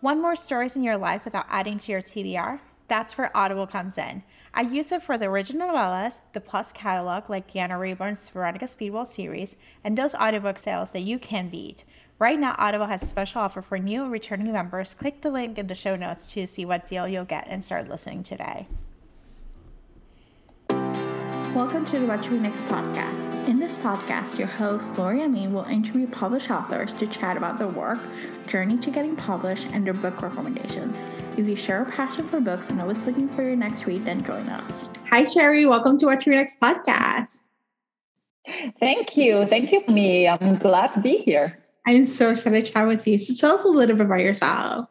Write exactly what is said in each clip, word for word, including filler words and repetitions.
Want more stories in your life without adding to your T B R? That's where Audible comes in. I use it for the original novellas, the Plus catalog like Deanna Rayburn's Veronica Speedwell series, and those audiobook sales that you can beat. Right now, Audible has a special offer for new and returning members. Click the link in the show notes to see what deal you'll get and start listening today. Welcome to the What to Read Next podcast. In this podcast, your host, Lori Amin, will interview published authors to chat about their work, journey to getting published, and their book recommendations. If you share a passion for books and always looking for your next read, then join us. Hi, Sherry. Welcome to What to Read Next podcast. Thank you. Thank you for me. I'm glad to be here. I'm so excited to chat with you. So tell us a little bit about yourself.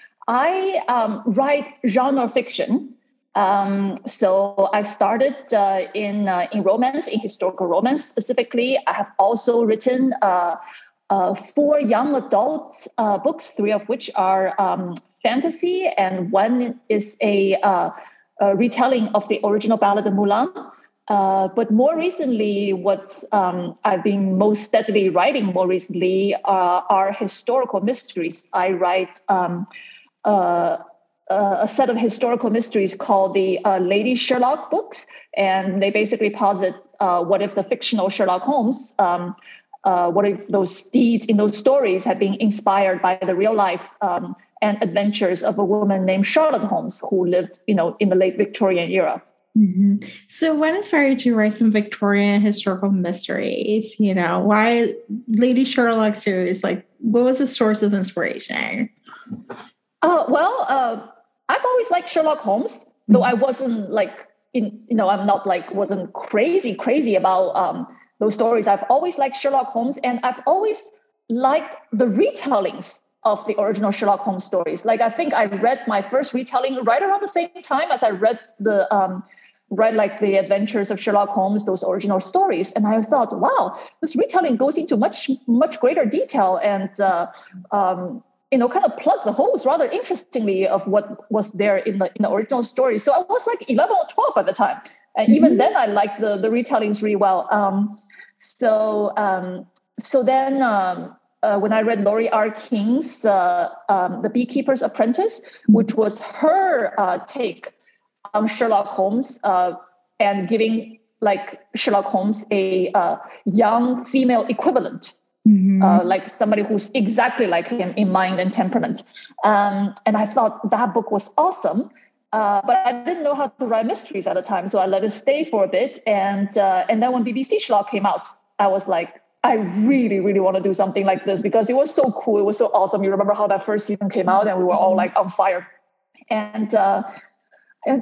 I um, write genre fiction. Um, so I started uh, in uh, in romance, in historical romance specifically. I have also written uh, uh, four young adult uh, books, three of which are um, fantasy, and one is a, uh, a retelling of the original Ballad of Mulan. Uh, but more recently, what um, I've been most steadily writing more recently uh, are historical mysteries. I write um, uh, Uh, a set of historical mysteries called the uh, Lady Sherlock books. And they basically posit uh, what if the fictional Sherlock Holmes, um, uh, what if those deeds in those stories have been inspired by the real life um, and adventures of a woman named Charlotte Holmes, who lived, you know, in the late Victorian era. Mm-hmm. So when inspired you to write some Victorian historical mysteries? You know, why Lady Sherlock series? Like, what was the source of inspiration? Uh, well, uh, I've always liked Sherlock Holmes, though I wasn't like, in, you know, I'm not like, wasn't crazy, crazy about um, those stories. I've always liked Sherlock Holmes, and I've always liked the retellings of the original Sherlock Holmes stories. Like, I think I read my first retelling right around the same time as I read the, um, read like the Adventures of Sherlock Holmes, those original stories. And I thought, wow, this retelling goes into much, much greater detail and, uh, um, you know, kind of plug the holes rather interestingly of what was there in the in the original story. So I was like eleven or twelve at the time. And even mm-hmm. then I liked the, the retellings really well. Um, so um, so then um, uh, when I read Laurie R. King's uh, um, The Beekeeper's Apprentice, which was her uh, take on Sherlock Holmes uh, and giving like Sherlock Holmes a uh, young female equivalent. Mm-hmm. Uh, like somebody who's exactly like him in mind and temperament. Um, and I thought that book was awesome, uh, but I didn't know how to write mysteries at the time. So I let it stay for a bit. And uh, and then when B B C Sherlock came out, I was like, I really, really want to do something like this because it was so cool. It was so awesome. You remember how that first season came out and we were all like on fire. And, uh, and,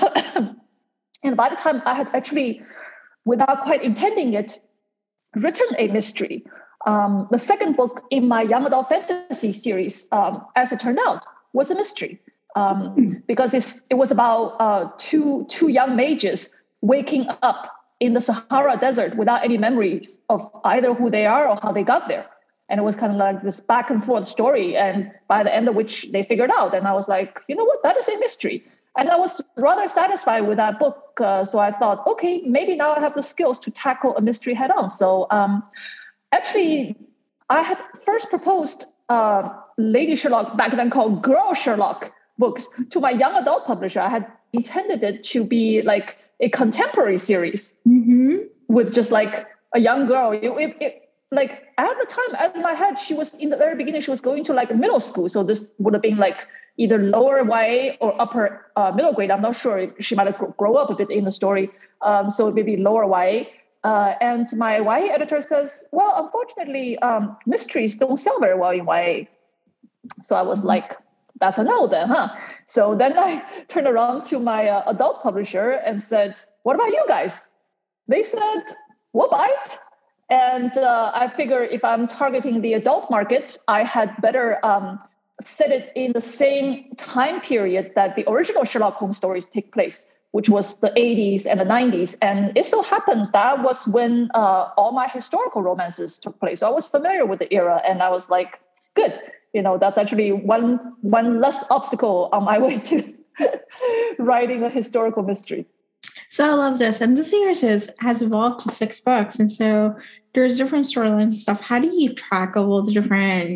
and by the time I had actually, without quite intending it, written a mystery. Um, the second book in my young adult fantasy series, um, as it turned out, was a mystery um, because it's, it was about uh, two two young mages waking up in the Sahara Desert without any memories of either who they are or how they got there. And it was kind of like this back and forth story, and by the end of which they figured out. And I was like, you know what, that is a mystery. And I was rather satisfied with that book. Uh, so I thought, okay, maybe now I have the skills to tackle a mystery head on. So um, Actually, I had first proposed uh, Lady Sherlock, back then called Girl Sherlock books, to my young adult publisher. I had intended it to be like a contemporary series mm-hmm. with just like a young girl. It, it, it, like at the time, at my head, she was in the very beginning, she was going to like middle school. So this would have been like either lower Y A or upper uh, middle grade. I'm not sure. She might have grown up a bit in the story. Um, so maybe lower Y A. Uh, and my Y A editor says, well, unfortunately, um, mysteries don't sell very well in Y A. So I was mm-hmm. like, that's a no then, huh? So then I turned around to my uh, adult publisher and said, what about you guys? They said, we'll bite. And uh, I figure if I'm targeting the adult market, I had better um, set it in the same time period that the original Sherlock Holmes stories take place, which was the eighties and the nineties. And it so happened that was when uh, all my historical romances took place. So I was familiar with the era, and I was like, good, you know, that's actually one one less obstacle on my way to writing a historical mystery. So I love this. And the series is, has evolved to six books. And so there's different storylines and stuff. How do you track all the different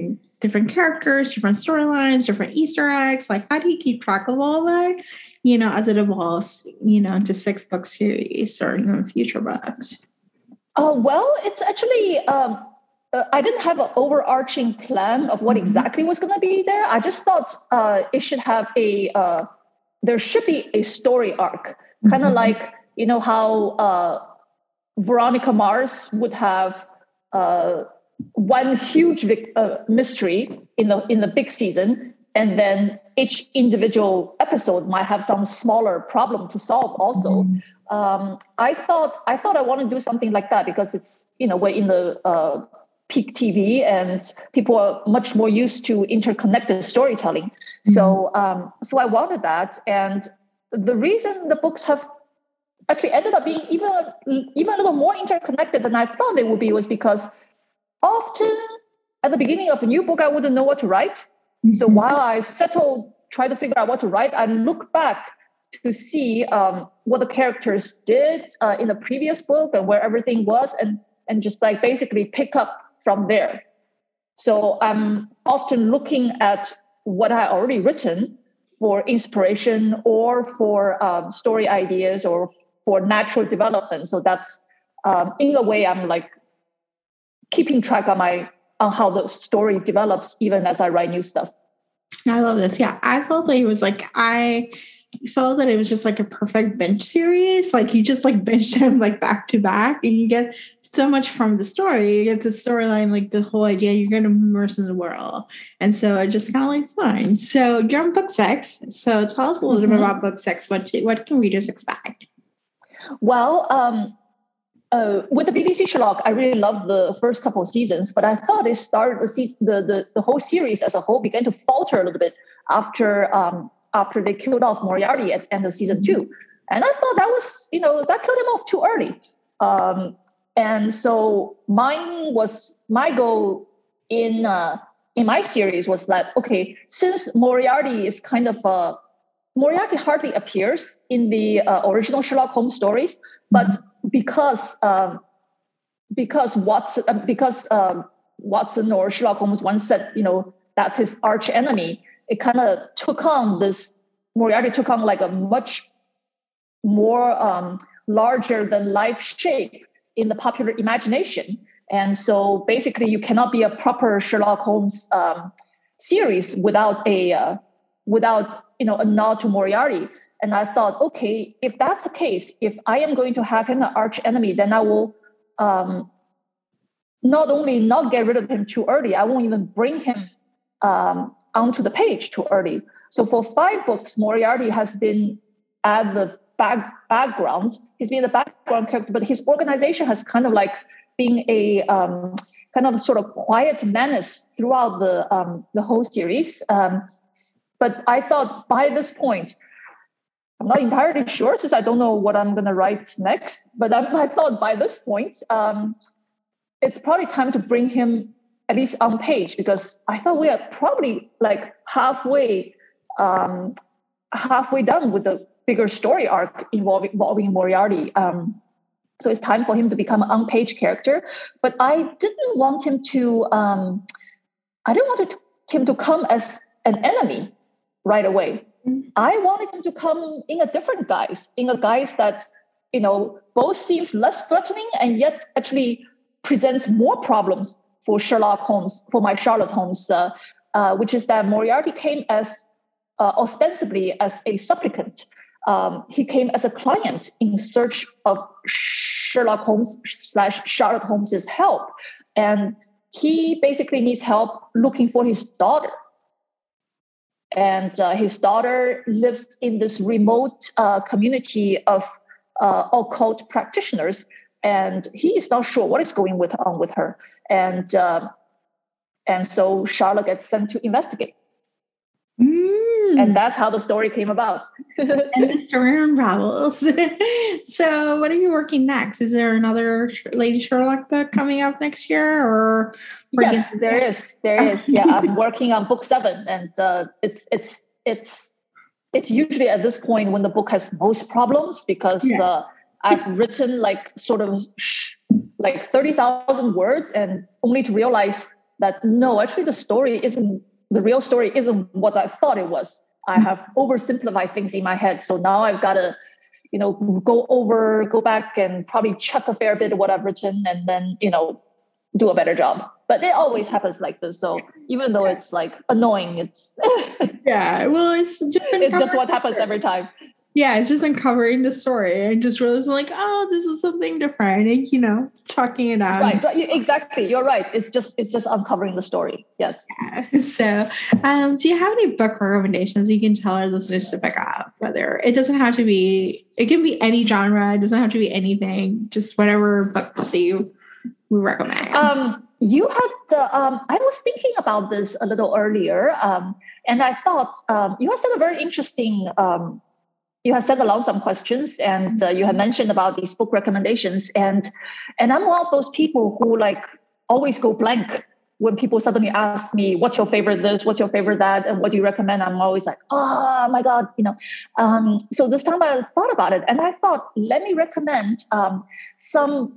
different characters, different storylines, different Easter eggs? Like, how do you keep track of all of that, you know, as it evolves, you know, into six book series or you know, future books? Uh, well, it's actually, um, uh, I didn't have an overarching plan of what mm-hmm. exactly was going to be there. I just thought uh, it should have a, uh, there should be a story arc, mm-hmm. kind of like, you know, how uh, Veronica Mars would have uh, one huge vic- uh, mystery in the in the big season, and then each individual episode might have some smaller problem to solve also. Mm-hmm. Um, I thought I thought I want to do something like that because it's, you know, we're in the uh, peak T V and people are much more used to interconnected storytelling. Mm-hmm. So um, so I wanted that, and the reason the books have actually ended up being even even a little more interconnected than I thought they would be was because often at the beginning of a new book, I wouldn't know what to write. Mm-hmm. So while I settle, try to figure out what to write, I look back to see um, what the characters did uh, in the previous book and where everything was, and and just like basically pick up from there. So I'm often looking at what I already written for inspiration or for um, story ideas or for natural development. So that's um, in a way I'm like keeping track on my on how the story develops even as I write new stuff. I love this. Yeah, I felt like it was like I felt that it was just like a perfect binge series. Like you just like binge them like back to back, and you get so much from the story. You get the storyline, like the whole idea. You're going to immerse in the world, and so it just kind of like fine. So you're on book six. So tell us a little mm-hmm. bit about book six. What to, what can readers expect? Well, um, uh, with the B B C Sherlock, I really loved the first couple of seasons, but I thought it started the season, the, the the whole series as a whole began to falter a little bit after um, after they killed off Moriarty at end of season two, and I thought that was you know that killed him off too early, um, and so mine was my goal in uh, in my series was that okay, since Moriarty is kind of a Moriarty hardly appears in the uh, original Sherlock Holmes stories, but mm-hmm. because um, because Watson uh, because um, Watson or Sherlock Holmes once said, you know, that's his arch enemy, it kind of took on this. Moriarty took on like a much more um, larger than life shape in the popular imagination, and so basically, you cannot be a proper Sherlock Holmes um, series without a uh, without you know, a nod to Moriarty. And I thought, okay, if that's the case, if I am going to have him an arch enemy, then I will um, not only not get rid of him too early, I won't even bring him um, onto the page too early. So for five books, Moriarty has been at the back, background. He's been the background character, but his organization has kind of like been a um, kind of sort of quiet menace throughout the um, the whole series. Um, But I thought by this point, I'm not entirely sure since I don't know what I'm going to write next. But I, I thought by this point, um, it's probably time to bring him at least on page because I thought we are probably like halfway, um, halfway done with the bigger story arc involving, involving Moriarty. Um, so it's time for him to become an on-page character. But I didn't want him to. Um, I didn't want it, him to come as an enemy right away. Mm-hmm. I wanted him to come in a different guise, in a guise that, you know, both seems less threatening and yet actually presents more problems for Sherlock Holmes, for my Sherlock Holmes, uh, uh, which is that Moriarty came as uh, ostensibly as a supplicant. Um, he came as a client in search of Sherlock Holmes slash Sherlock Holmes's help. And he basically needs help looking for his daughter. And uh, his daughter lives in this remote uh, community of uh, occult practitioners, and he is not sure what is going with, on with her. And uh, and so Sherlock gets sent to investigate. Mm. And that's how the story came about. And the story unravels. So what are you working next? Is there another Lady Sherlock book coming up next year? Or yes, you- there is. There is. Yeah, I'm working on book seven. And uh, it's it's it's it's usually at this point when the book has most problems because yeah. uh, I've written like sort of sh- like thirty thousand words and only to realize that no, actually the story isn't, the real story isn't what I thought it was. I have oversimplified things in my head. So now I've got to, you know, go over, go back and probably check a fair bit of what I've written and then, you know, do a better job. But it always happens like this. So even though it's like annoying, it's yeah, well, it's just it's just what happens every time. Yeah, it's just uncovering the story and just realizing like, oh, this is something different, and you know, chalking it out. Right, right, exactly. You're right. It's just it's just uncovering the story. Yes. Yeah. So, um, do you have any book recommendations you can tell our listeners to pick up? Whether it doesn't have to be, it can be any genre. It doesn't have to be anything. Just whatever books that you would recommend. Um, you had. Uh, um, I was thinking about this a little earlier, um, and I thought um, you had said a very interesting. Um, You have sent along some questions, and uh, you have mentioned about these book recommendations, and and I'm one of those people who like always go blank when people suddenly ask me, "What's your favorite this? What's your favorite that? And what do you recommend?" I'm always like, "Oh my god," you know. Um, so this time I thought about it, and I thought, let me recommend um, some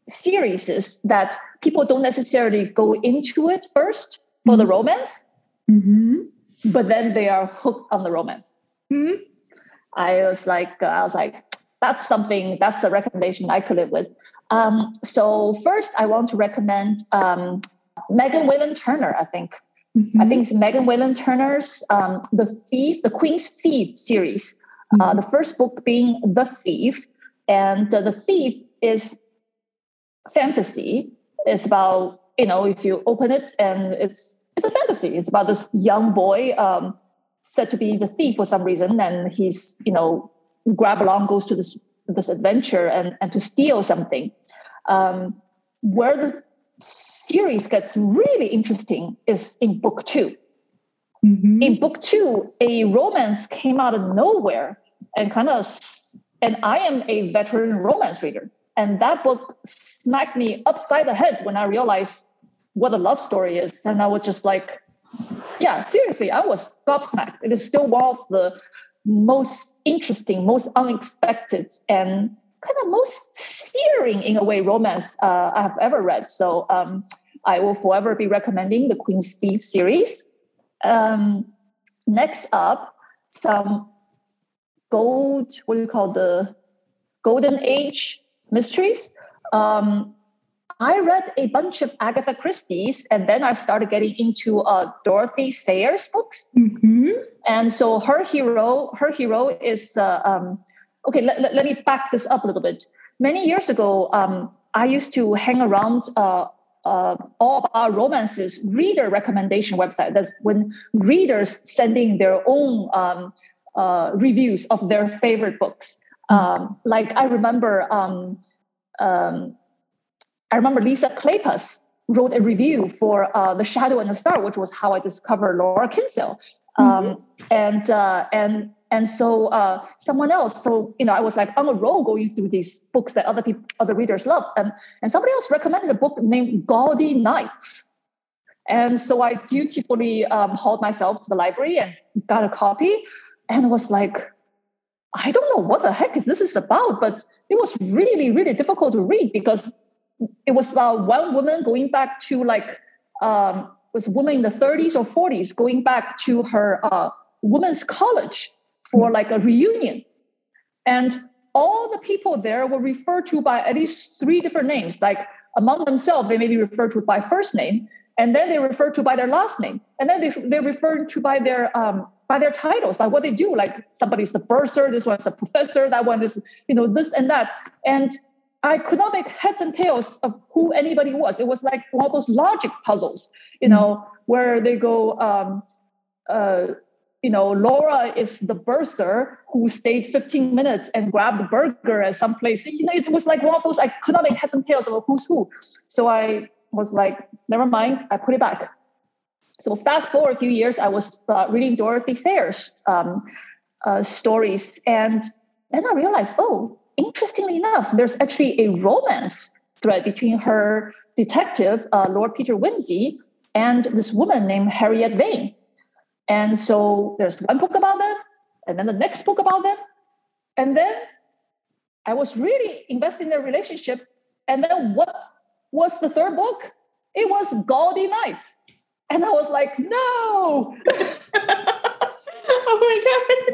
series that people don't necessarily go into it first for the romance, mm-hmm. but then they are hooked on the romance. Mm-hmm. I was like, uh, I was like, that's something, that's a recommendation I could live with. Um, so first, I want to recommend um, Megan Whalen Turner. I think, mm-hmm. I think it's Megan Whalen Turner's um, The Thief, the Queen's Thief series. Mm-hmm. Uh, the first book being The Thief, and uh, The Thief is fantasy. It's about, you know, if you open it, and it's it's a fantasy. It's about this young boy. Um, said to be the thief for some reason, and he's, you know, grab along, goes to this this adventure and, and to steal something. Um, where the series gets really interesting is in book two. Mm-hmm. In book two, a romance came out of nowhere and kind of, and I am a veteran romance reader, and that book smacked me upside the head when I realized what a love story is, and I was just like, yeah, seriously, I was gobsmacked. It is still one of the most interesting, most unexpected, and kind of most searing, in a way, romance uh, I have ever read. So um, I will forever be recommending the Queen's Thief series. Um, next up, some gold, what do you call the golden age mysteries? Um, I read a bunch of Agatha Christie's, and then I started getting into uh, Dorothy Sayers books. Mm-hmm. And so her hero, her hero is, uh, um, okay, let, let, let me back this up a little bit. Many years ago, um, I used to hang around uh, uh, all of our romances reader recommendation website. That's when readers sending their own um, uh, reviews of their favorite books. Um, like I remember... Um, um, I remember Lisa Kleypas wrote a review for uh, The Shadow and the Star, which was how I discovered Laura Kinsale. Um, mm-hmm. And uh, and and so uh, someone else, so you know, I was like on a roll going through these books that other people, other readers love, and and somebody else recommended a book named Gaudy Nights, and so I dutifully um, hauled myself to the library and got a copy, and was like, I don't know what the heck is this is about, but it was really really difficult to read because it was about one woman going back to like, um, was a woman in the thirties or forties going back to her uh, women's college for like a reunion. And all the people there were referred to by at least three different names. Like among themselves, they may be referred to by first name, and then they refer to by their last name. And then they, they're referred to by their um, by their titles, by what they do. Like somebody's the bursar, this one's a professor, that one is, you know, this and that. And I could not make heads and tails of who anybody was. It was like one of those logic puzzles, you know, mm-hmm. where they go, um, uh, you know, Laura is the bursar who stayed fifteen minutes and grabbed the burger at some place. You know, it was like one of those, I could not make heads and tails of who's who. So I was like, never mind, I put it back. So fast forward a few years, I was uh, reading Dorothy Sayers' um, uh, stories. And then I realized, oh, interestingly enough, there's actually a romance thread between her detective, uh, Lord Peter Wimsey, and this woman named Harriet Vane. And so there's one book about them, and then the next book about them. And then I was really invested in their relationship. And then what was the third book? it was Gaudy Nights. And I was like, no. Oh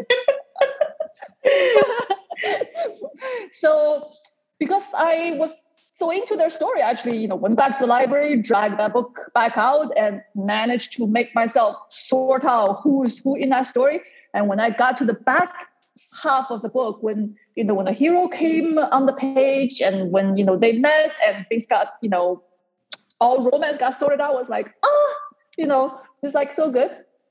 my God. So because I was so into their story, I actually, you know, went back to the library, dragged that book back out, and managed to make myself sort out who is who in that story. And when I got to the back half of the book, when, you know, when the hero came on the page and when, you know, they met and things got, you know, all romance got sorted out, I was like, ah, you know, it's like so good.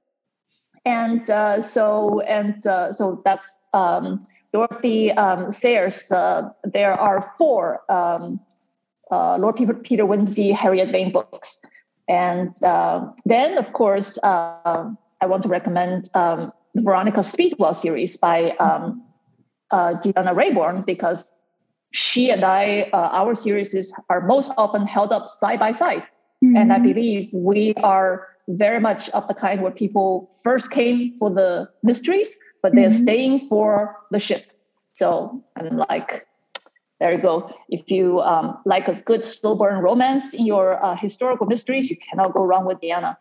And uh, so, and uh, so that's um, Dorothy um, Sayers. Uh, there are four um, uh, Lord Peter, Peter Wimsey, Harriet Vane books. And uh, then, of course, uh, I want to recommend um, the Veronica Speedwell series by um, uh, Deanna Raybourn, because she and I, uh, our series are most often held up side by side. Mm-hmm. And I believe we are very much of the kind where people first came for the mysteries, but they're mm-hmm. staying for the ship. So I'm like, there you go. If you um, like a good slow burn romance in your uh, historical mysteries, you cannot go wrong with Deanna.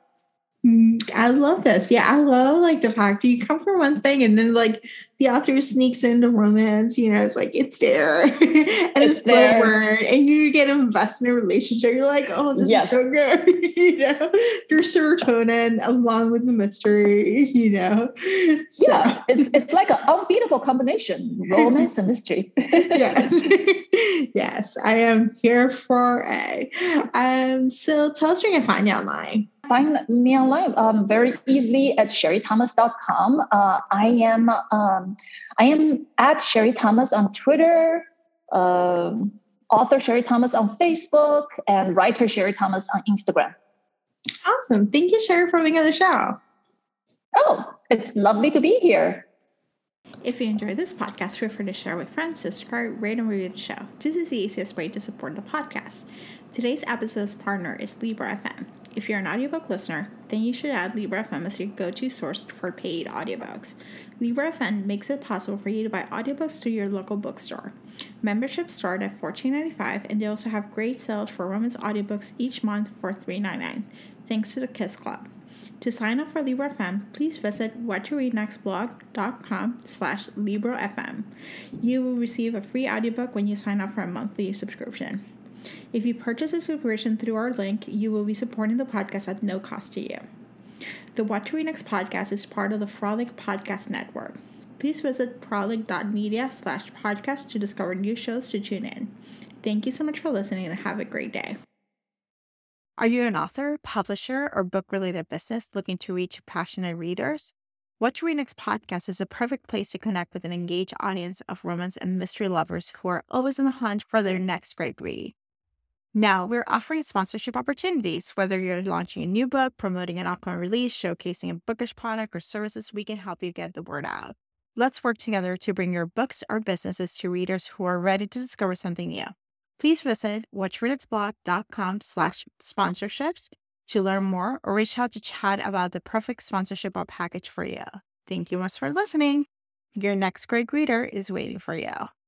I love this. Yeah, I love like the fact that you come from one thing and then like the author sneaks into romance, you know, it's like it's there and it's, it's there word, and you get invested in a relationship. You're like, oh, this yes. is so good. You know, your serotonin along with the mystery, you know. So. Yeah, it's it's like an unbeatable combination, romance and mystery. Yes. Yes, I am here for it. Um, so tell us where you can find you online. Find me online um, very easily at sherry thomas dot com. Uh, I am um, I am at Sherry Thomas on Twitter, uh, author Sherry Thomas on Facebook, and writer Sherry Thomas on Instagram. Awesome. Thank you, Sherry, for being on the show. Oh, it's lovely to be here. If you enjoyed this podcast, feel free to share with friends, subscribe, rate, and review the show. This is the easiest way to support the podcast. Today's episode's partner is Libro F M. If you're an audiobook listener, then you should add Libro F M as your go-to source for paid audiobooks. Libro F M makes it possible for you to buy audiobooks through your local bookstore. Memberships start at fourteen ninety-five, and they also have great sales for romance audiobooks each month for three ninety-nine, thanks to the Kiss Club. To sign up for Libro F M, please visit what to read next blog dot com slash Libro F M. You will receive a free audiobook when you sign up for a monthly subscription. If you purchase a subscription through our link, you will be supporting the podcast at no cost to you. The What to Read Next podcast is part of the Frolic Podcast Network. Please visit frolic dot media slash podcast to discover new shows to tune in. Thank you so much for listening and have a great day. Are you an author, publisher, or book-related business looking to reach passionate readers? What to Read Next podcast is a perfect place to connect with an engaged audience of romance and mystery lovers who are always on the hunt for their next great read. Now, we're offering sponsorship opportunities. Whether you're launching a new book, promoting an upcoming release, showcasing a bookish product or services, we can help you get the word out. Let's work together to bring your books or businesses to readers who are ready to discover something new. Please visit what to read next blog dot com slash sponsorships to learn more or reach out to chat about the perfect sponsorship or package for you. Thank you much for listening. Your next great reader is waiting for you.